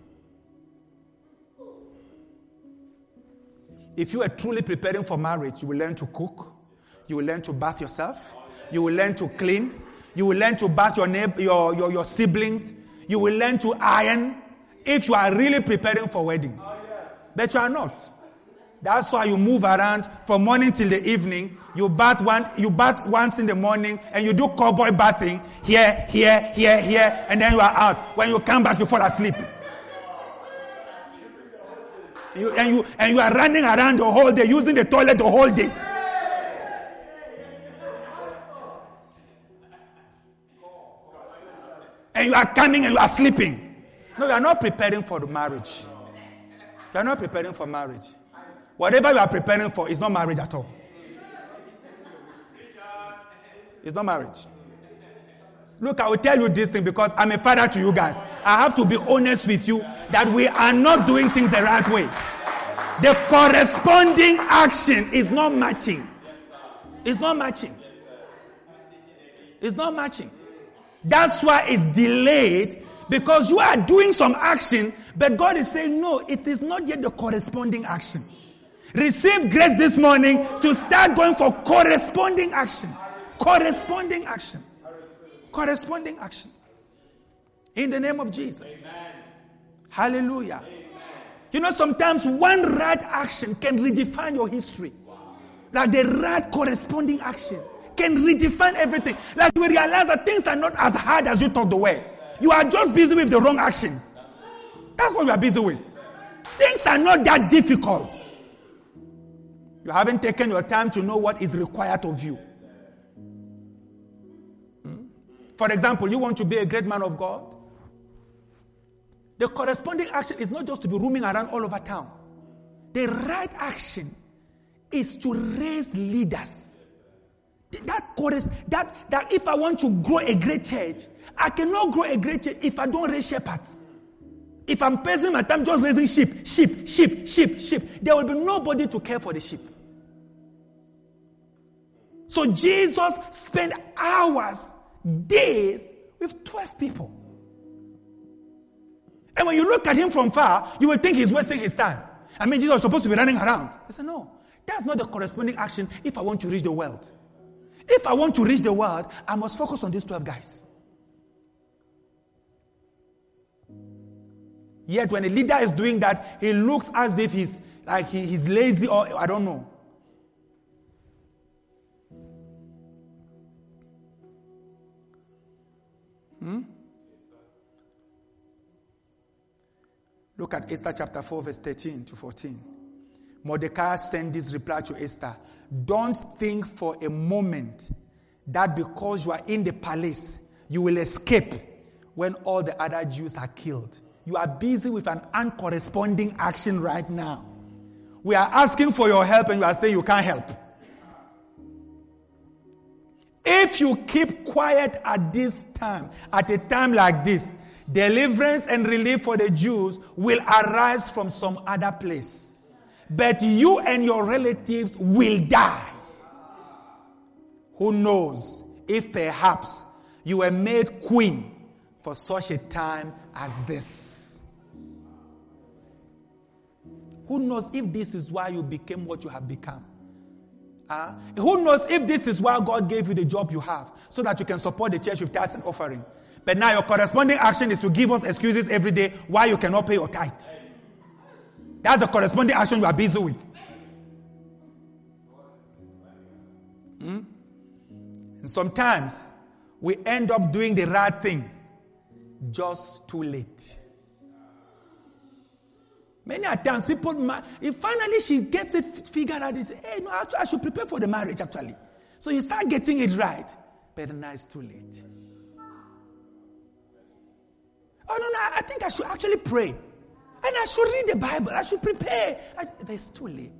If you are truly preparing for marriage, you will learn to cook. You will learn to bath yourself. You will learn to clean. You will learn to bath your, neighbor, your, your, your siblings. You will learn to iron if you are really preparing for wedding. But you are not. That's why you move around from morning till the evening. You bath one, you bath once in the morning and you do cowboy bathing here, here, here, here, and then you are out. When you come back, you fall asleep. You, and you and you are running around the whole day, using the toilet the whole day. And you are coming and you are sleeping. No, you are not preparing for the marriage. You are not preparing for marriage. Whatever you are preparing for is not marriage at all. It's not marriage. Look, I will tell you this thing because I'm a father to you guys. I have to be honest with you that we are not doing things the right way. The corresponding action is not matching. It's not matching. It's not matching. That's why it's delayed, because you are doing some action, but God is saying, no, it is not yet the corresponding action. Receive grace this morning to start going for corresponding actions. Corresponding actions. Corresponding actions. In the name of Jesus. Amen. Hallelujah. Amen. You know, sometimes one right action can redefine your history. Like the right corresponding action can redefine everything. Like we realize that things are not as hard as you thought they were. You are just busy with the wrong actions. That's what we are busy with. Things are not that difficult. You haven't taken your time to know what is required of you. Hmm? For example, you want to be a great man of God. The corresponding action is not just to be roaming around all over town. The right action is to raise leaders. That chorus, that, that if I want to grow a great church, I cannot grow a great church if I don't raise shepherds. If I'm spending my time just raising sheep, sheep, sheep, sheep, sheep, there will be nobody to care for the sheep. So Jesus spent hours, days with twelve people. And when you look at him from far, you will think he's wasting his time. I mean, Jesus was supposed to be running around. He said, no, that's not the corresponding action if I want to reach the world. If I want to reach the world, I must focus on these twelve guys. Yet when a leader is doing that, he looks as if he's like he, he's lazy or I don't know. Hmm? Look at Esther chapter four, verse thirteen to fourteen. Mordecai sent this reply to Esther. Don't think for a moment that because you are in the palace, you will escape when all the other Jews are killed. You are busy with an uncorresponding action right now. We are asking for your help and you are saying you can't help. If you keep quiet at this time, at a time like this, deliverance and relief for the Jews will arise from some other place. But you and your relatives will die. Who knows if perhaps you were made queen for such a time as this? Who knows if this is why you became what you have become? Uh, who knows if this is why God gave you the job you have, so that you can support the church with tithes and offering? But now your corresponding action is to give us excuses every day why you cannot pay your tithe. That's the corresponding action you are busy with. Hmm? And sometimes we end up doing the right thing just too late. Many times people, if finally she gets it figured out, they say, hey, no, actually, I should prepare for the marriage actually. So you start getting it right, but now it's too late. Oh, no, no, I think I should actually pray. And I should read the Bible. I should prepare. I, but it's too late.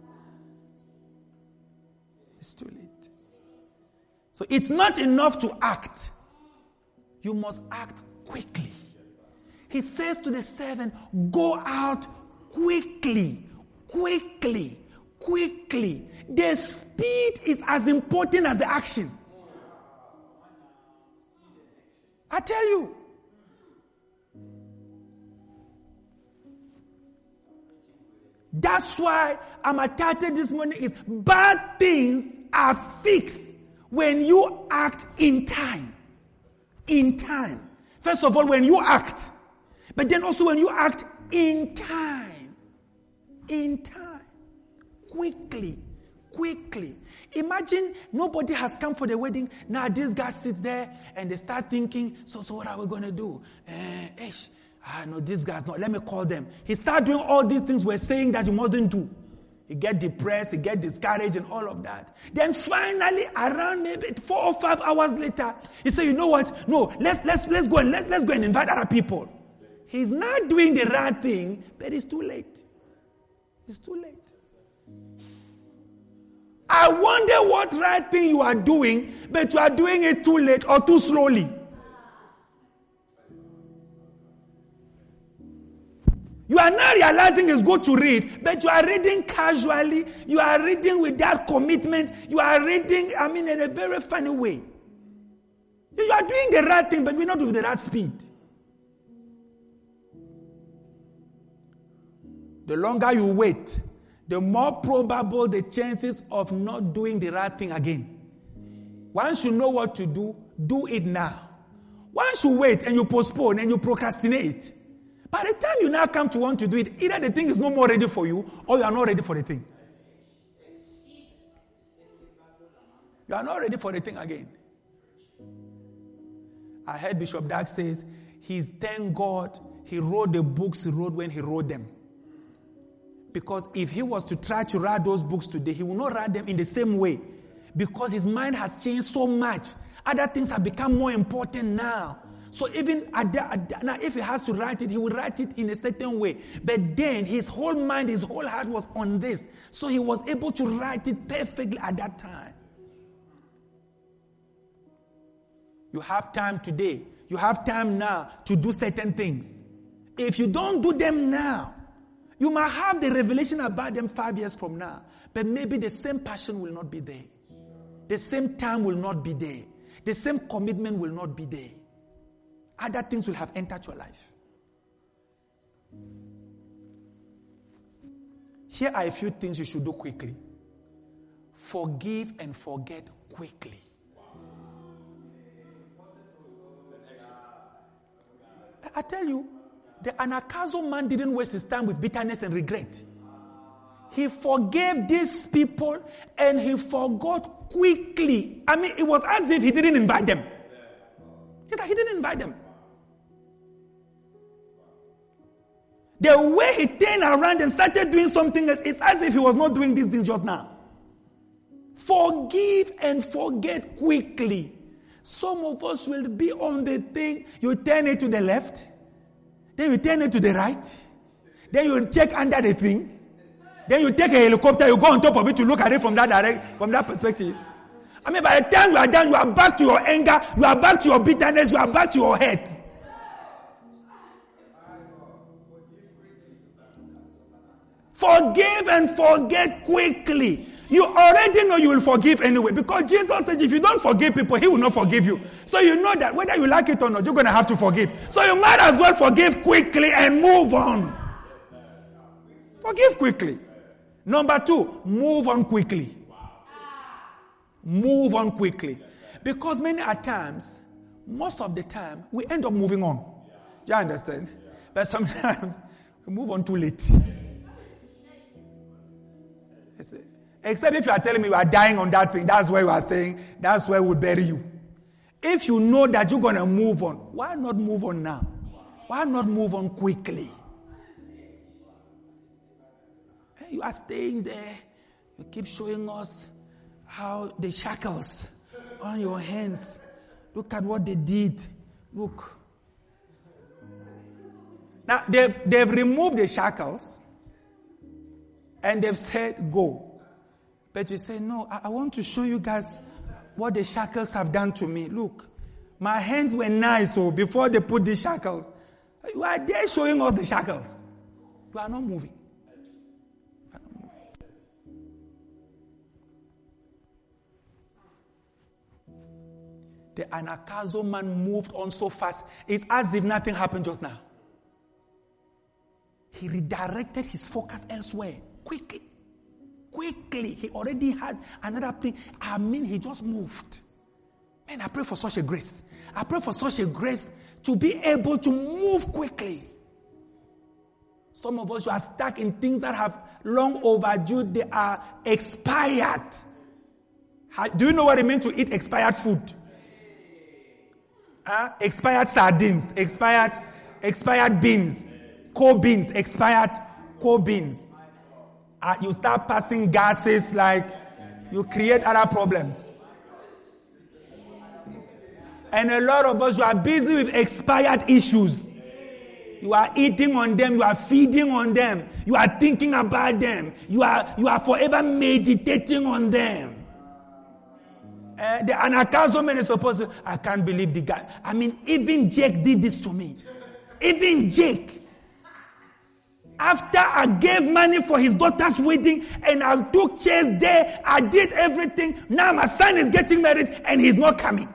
It's too late. So it's not enough to act. You must act quickly. He says to the servant, go out quickly, quickly, quickly. The speed is as important as the action. I tell you. That's why I'm title this morning is bad things are fixed when you act in time. In time. First of all, when you act. But then also when you act in time. In time. Quickly. Quickly. Imagine nobody has come for the wedding. Now this guy sits there and they start thinking, so so what are we going to do? Uh, ish, ah, no, this guy's not. Let me call them. He start doing all these things we're saying that you mustn't do. He get depressed, he get discouraged and all of that. Then finally, around maybe four or five hours later, he say, you know what? No, let's let's let's go and let, let's go and invite other people. He's not doing the right thing, but it's too late. It's too late. I wonder what right thing you are doing, but you are doing it too late or too slowly. You are not realizing it's good to read, but you are reading casually. You are reading without commitment. You are reading, I mean, in a very funny way. You are doing the right thing, but we're not with the right speed. The longer you wait, the more probable the chances of not doing the right thing again. Once you know what to do, do it now. Once you wait and you postpone and you procrastinate, by the time you now come to want to do it, either the thing is no more ready for you or you are not ready for the thing. You are not ready for the thing again. I heard Bishop Dag says, he's thank God he wrote the books he wrote when he wrote them. Because if he was to try to write those books today, he will not write them in the same way. Because his mind has changed so much. Other things have become more important now. So even at the, at the, now if he has to write it, he will write it in a certain way. But then his whole mind, his whole heart was on this. So he was able to write it perfectly at that time. You have time today. You have time now to do certain things. If you don't do them now, you might have the revelation about them five years from now, but maybe the same passion will not be there. The same time will not be there. The same commitment will not be there. Other things will have entered your life. Here are a few things you should do quickly. Forgive and forget quickly. I tell you, the Anagkazo man didn't waste his time with bitterness and regret. He forgave these people and he forgot quickly. I mean, it was as if he didn't invite them. It's like he didn't invite them. The way he turned around and started doing something else, it's as if he was not doing this thing just now. Forgive and forget quickly. Some of us will be on the thing, you turn it to the left, then you turn it to the right, then you check under the thing, then you take a helicopter, you go on top of it to look at it from that direct, from that perspective. I mean, by the time you are done, you are back to your anger, you are back to your bitterness, you are back to your hate. Forgive and forget quickly. You already know you will forgive anyway, because Jesus said if you don't forgive people, he will not forgive you. So you know that whether you like it or not, you're going to have to forgive. So you might as well forgive quickly and move on. Forgive quickly. Number two, move on quickly. Move on quickly. Because many a times, most of the time, we end up moving on. Do you understand? But sometimes we move on too late. Except if you are telling me you are dying on that thing, that's where you are staying, that's where we'll bury you. If you know that you're going to move on, why not move on now? Why not move on quickly? You are staying there, you keep showing us how the shackles on your hands, look at what they did. Look. Now, they've, they've removed the shackles and they've said, go. But you say, no, I, I want to show you guys what the shackles have done to me. Look, my hands were nice so before they put the shackles. You are there showing us the shackles. You are not moving. You are not moving. The Anagkazo man moved on so fast. It's as if nothing happened just now. He redirected his focus elsewhere quickly. Quickly. He already had another thing. I mean, he just moved. Man, I pray for such a grace. I pray for such a grace to be able to move quickly. Some of us, you are stuck in things that have long overdue. They are expired. Do you know what it means to eat expired food? Uh, expired sardines, expired, expired beans, cold beans, expired cold beans. Uh, you start passing gases, like you create other problems. And a lot of us, you are busy with expired issues. You are eating on them, you are feeding on them, you are thinking about them, you are you are forever meditating on them. Uh, the Anagkazo man is supposed to, I can't believe the guy. I mean, even Jake did this to me. Even Jake. After I gave money for his daughter's wedding and I took chairs there, I did everything. Now my son is getting married and he's not coming.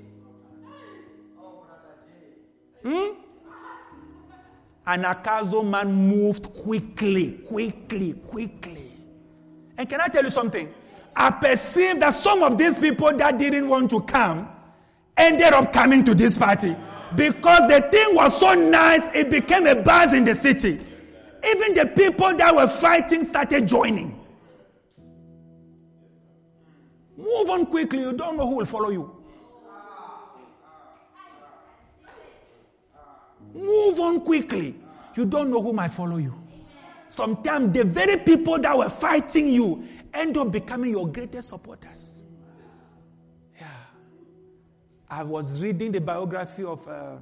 Hmm? Anagkazo man moved quickly, quickly, quickly. And can I tell you something? I perceive that some of these people that didn't want to come ended up coming to this party because the thing was so nice, it became a buzz in the city. Even the people that were fighting started joining. Move on quickly. You don't know who will follow you. Move on quickly. You don't know who might follow you. Sometimes the very people that were fighting you end up becoming your greatest supporters. Yeah. I was reading the biography of uh,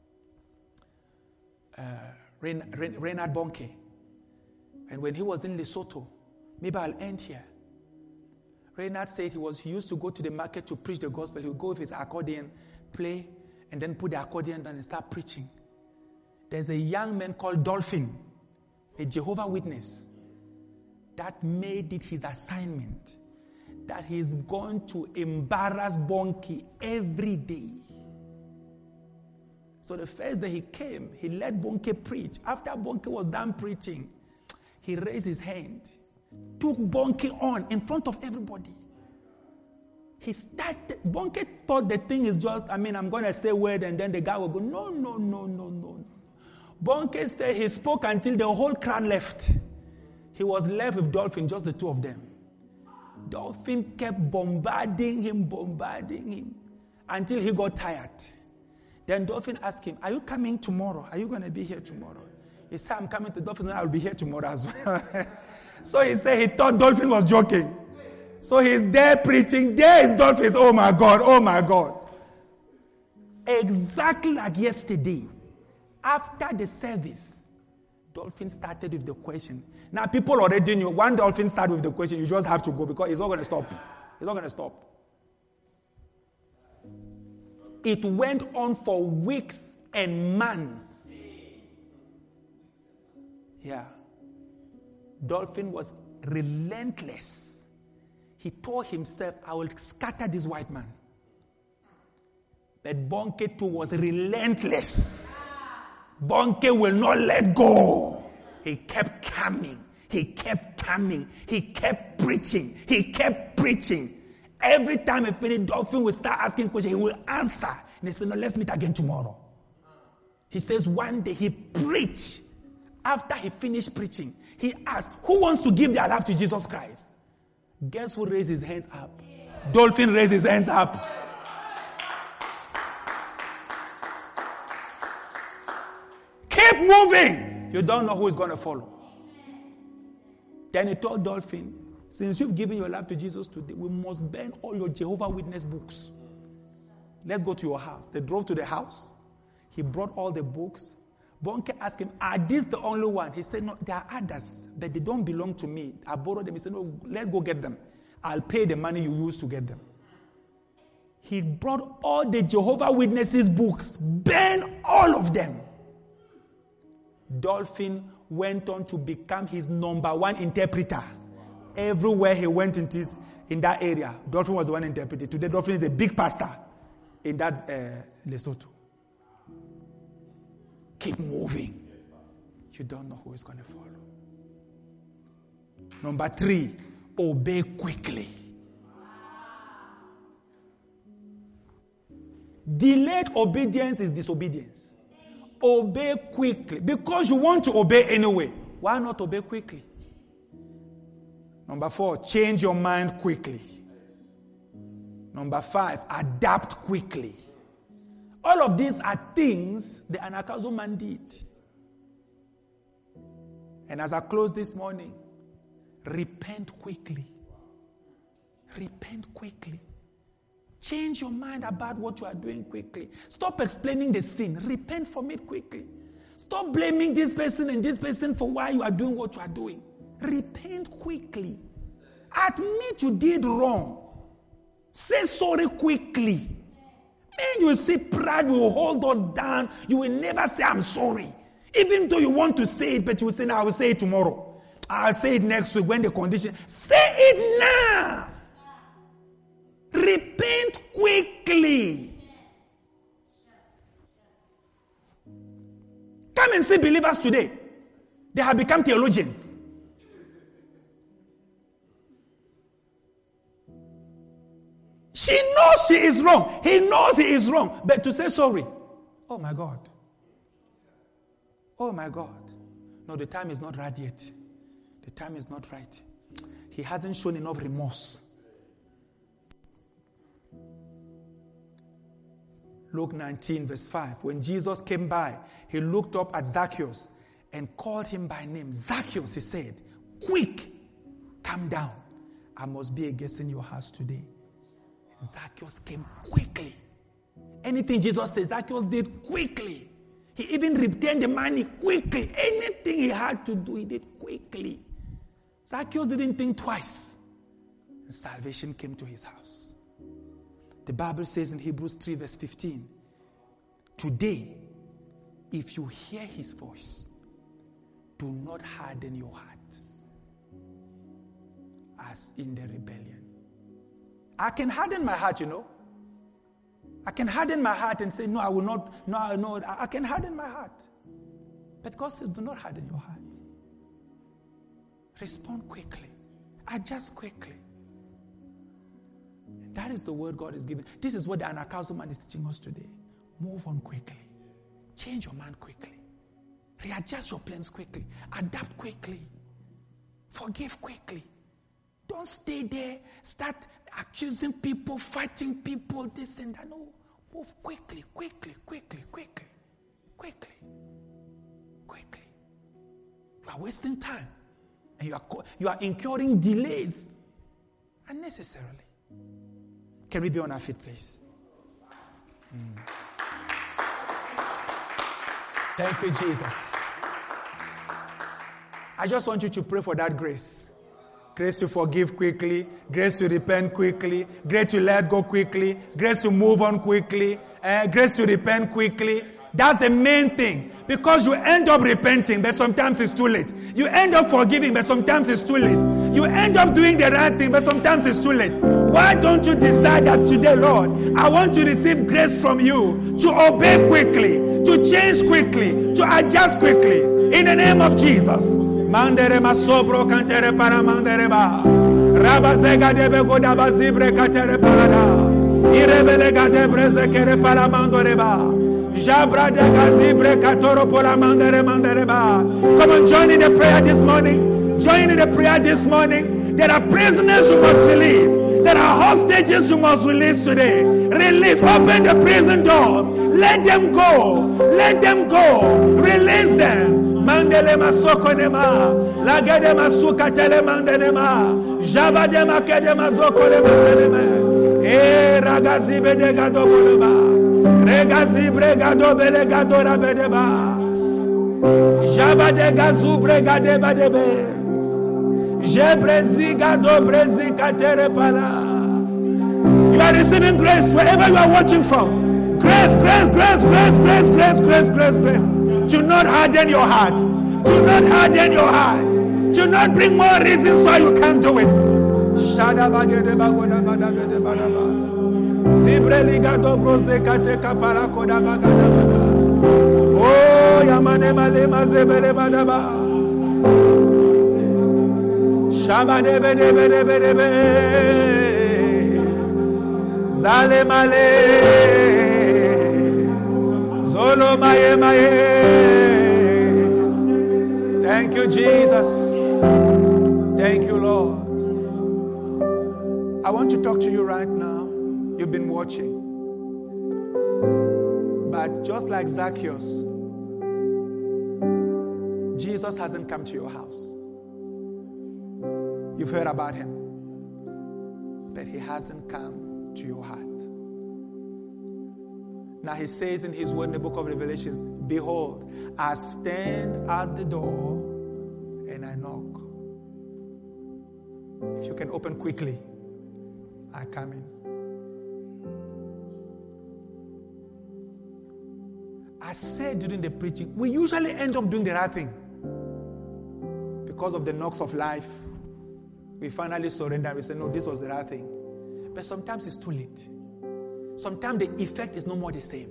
uh, Rein, Rein, Reinhard Bonnke. And when he was in Lesotho, maybe I'll end here. Reinhard said he was he used to go to the market to preach the gospel. He would go with his accordion, play, and then put the accordion down and start preaching. There's a young man called Dolphin, a Jehovah's Witness, that made it his assignment that he's going to embarrass Bonnke every day. So the first day he came, he let Bonnke preach. After Bonnke was done preaching, he raised his hand, took Bonnke on in front of everybody. He started, Bonnke thought the thing is just, I mean, I'm going to say a word and then the guy will go, no, no, no, no, no, no. Bonnke said he spoke until the whole crowd left. He was left with Dolphin, just the two of them. Dolphin kept bombarding him, bombarding him, until he got tired. Then Dolphin asked him, are you coming tomorrow? Are you going to be here tomorrow? He said, I'm coming to Dolphin, and I'll be here tomorrow as well. So he said he thought Dolphin was joking. So he's there preaching. There is Dolphin. Oh my God, oh my God. Exactly like yesterday, after the service, Dolphin started with the question. Now people already knew, when Dolphin started with the question, you just have to go because he's not going to stop. He's not going to stop. It went on for weeks and months. Yeah. Dolphin was relentless. He told himself, I will scatter this white man. But Bonnke too was relentless. Bonnke will not let go. He kept coming. He kept coming. He kept preaching. He kept preaching. Every time he finished, Dolphin will start asking questions. He will answer. And he said, no, let's meet again tomorrow. He says one day he preached. After he finished preaching, he asked, who wants to give their life to Jesus Christ? Guess who raised his hands up? Dolphin raised his hands up. Keep moving. You don't know who is going to follow. Then he told Dolphin, since you've given your life to Jesus today, we must burn all your Jehovah's Witness books. Let's go to your house. They drove to the house. He brought all the books. Bonnke asked him, are these the only one? He said, no, there are others, but they don't belong to me. I borrowed them. He said, no, let's go get them. I'll pay the money you use to get them. He brought all the Jehovah's Witnesses books, burned all of them. Dolphin went on to become his number one interpreter. Everywhere he went in, this, in that area, Dolphin was the one interpreting. Today, Dolphin is a big pastor in that uh, Lesotho. Keep moving. You don't know who is going to follow. Number three, obey quickly. Delayed obedience is disobedience. Obey quickly. Because you want to obey anyway. Why not obey quickly? Number four, change your mind quickly. Number five, adapt quickly. All of these are things the Anagkazo man did. And as I close this morning, repent quickly. Repent quickly. Change your mind about what you are doing quickly. Stop explaining the sin. Repent from it quickly. Stop blaming this person and this person for why you are doing what you are doing. Repent quickly. Admit you did wrong. Say sorry quickly. Man, you will see pride will hold us down. You will never say, I'm sorry. Even though you want to say it, but you will say, no, I will say it tomorrow. I'll say it next week when the condition. Say it now. Repent quickly. Come and see believers today. They have become theologians. She knows she is wrong. He knows he is wrong. But to say sorry, oh my God. Oh my God. No, the time is not right yet. The time is not right. He hasn't shown enough remorse. Luke nineteen verse five. When Jesus came by, he looked up at Zacchaeus and called him by name. Zacchaeus, he said, quick, come down. I must be a guest in your house today. Zacchaeus came quickly. Anything Jesus said, Zacchaeus did quickly. He even returned the money quickly. Anything he had to do, he did quickly. Zacchaeus didn't think twice. And salvation came to his house. The Bible says in Hebrews three verse fifteen, today, if you hear his voice, do not harden your heart as in the rebellion. I can harden my heart, you know. I can harden my heart and say, no, I will not, no, no, I can harden my heart. But God says, do not harden your heart. Respond quickly. Adjust quickly. That is the word God is giving. This is what the Anagkazo man is teaching us today. Move on quickly. Change your mind quickly. Readjust your plans quickly. Adapt quickly. Forgive quickly. Don't stay there. Start accusing people, fighting people, this and that. No. Move quickly, quickly, quickly, quickly, quickly, quickly. You are wasting time. And you are, you are incurring delays unnecessarily. Can we be on our feet, please? Mm. Thank you, Jesus. I just want you to pray for that grace. Grace to forgive quickly, grace to repent quickly, grace to let go quickly, grace to move on quickly, uh, grace to repent quickly. That's the main thing. Because you end up repenting, but sometimes it's too late. You end up forgiving, but sometimes it's too late. You end up doing the right thing, but sometimes it's too late. Why don't you decide that today, Lord, I want to receive grace from you to obey quickly, to change quickly, to adjust quickly. In the name of Jesus. Mandere masobro kantere para mandere ba. Rabazega debe goda bazibre katere parada. Irebele gade breze kere para mandore ba. Jabra de gazibre katoro pola mandere mandere ba. Come on, join in the prayer this morning. Join in the prayer this morning. There are prisoners you must release. There are hostages you must release today. Release. Open the prison doors. Let them go. Let them go. Release them. Mandele masoko nema, lagede masuka tele mandelema, jabade makede mazoko le mandelema, e ragazi bede gado boleba, regazi bregado bele gado rabedeba, jabade gazu bregade badebe, jebrezi gado brezi katere pala. You are receiving grace wherever you are watching from. Grace, grace, grace, grace, grace, grace, grace, grace, grace. Do not harden your heart. Do not harden your heart. Do not bring more reasons why you can't do it. Oh, yamane male mazebele badaba. Shabade bede bede bede be. Zale male. Zolo maye maye. Thank you, Jesus. Thank you, Lord. I want to talk to you right now. You've been watching. But just like Zacchaeus, Jesus hasn't come to your house. You've heard about him. But he hasn't come to your heart. Now he says in his word in the book of Revelations, behold, I stand at the door and I knock. If you can open quickly, I come in. I said during the preaching, we usually end up doing the right thing. Because of the knocks of life, we finally surrender and we say, no, this was the right thing. But sometimes it's too late. Sometimes the effect is no more the same.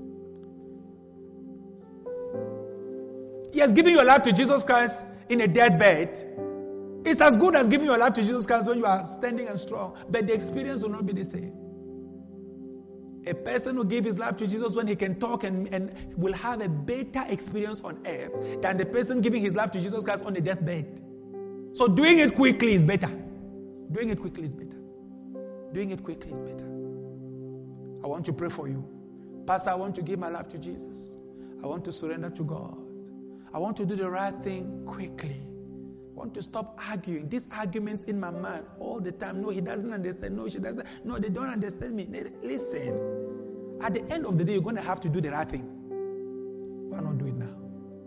He has given your life to Jesus Christ in a deathbed. It's as good as giving your life to Jesus Christ when you are standing and strong. But the experience will not be the same. A person who gives his life to Jesus when he can talk and, and will have a better experience on earth than the person giving his life to Jesus Christ on a deathbed. So doing it quickly is better. Doing it quickly is better. Doing it quickly is better. I want to pray for you. Pastor, I want to give my life to Jesus. I want to surrender to God. I want to do the right thing quickly. I want to stop arguing. These arguments in my mind all the time. No, he doesn't understand. No, she doesn't. No, they don't understand me. Listen. At the end of the day, you're going to have to do the right thing. Why not do it now?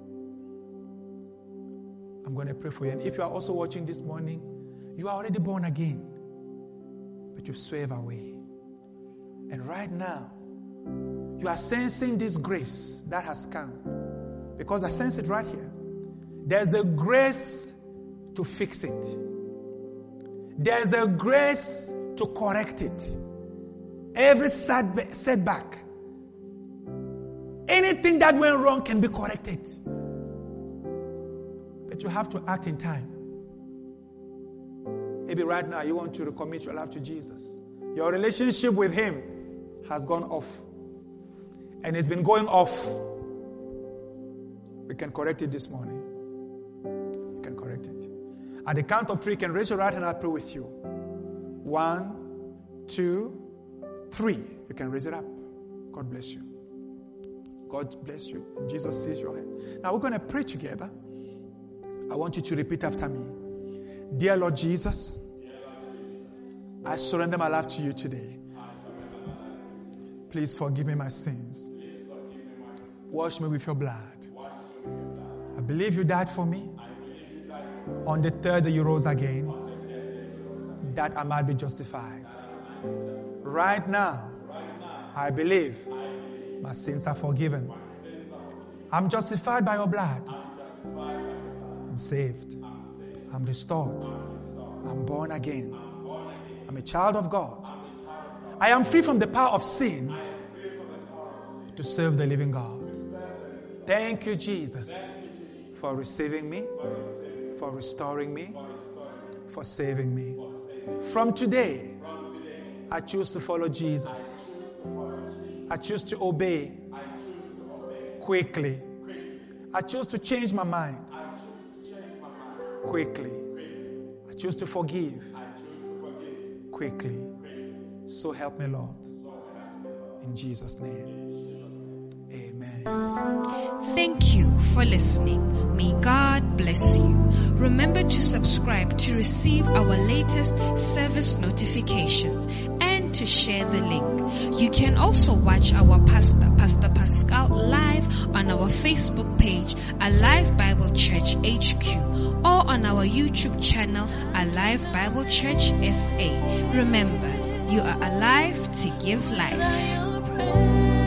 I'm going to pray for you. And if you are also watching this morning, you are already born again, but you swerve away. And right now, you are sensing this grace that has come. Because I sense it right here. There's a grace to fix it. There's a grace to correct it. Every setback, anything that went wrong can be corrected. But you have to act in time. Maybe right now you want to recommit your life to Jesus. Your relationship with Him has gone off. And it's been going off. We can correct it this morning. We can correct it. At the count of three, you can raise your right hand and I'll pray with you. One, two, three. You can raise it up. God bless you. God bless you. And Jesus sees your hand. Now we're going to pray together. I want you to repeat after me. Dear Lord Jesus, I surrender my life to you today. Please forgive me my sins. Wash me with your blood. I believe you died for me. On the third day you rose again, that I might be justified. Right now, I believe my sins are forgiven. I'm justified by your blood. I'm saved. I'm restored. I'm born again. I'm a child of God. I am free from the power of sin to serve the living God. Thank you, Jesus, for receiving me, for restoring me, for saving me. From today, I choose to follow Jesus. I choose to obey quickly. I choose to change my mind quickly. I choose to forgive quickly. So help me, Lord. In Jesus' name, amen.
Thank you for listening. May God bless you. Remember to subscribe to receive our latest service notifications and to share the link. You can also watch our pastor, Pastor Pascal, live on our Facebook page, Alive Bible Church H Q, or on our YouTube channel, Alive Bible Church S A. Remember, you are alive to give life.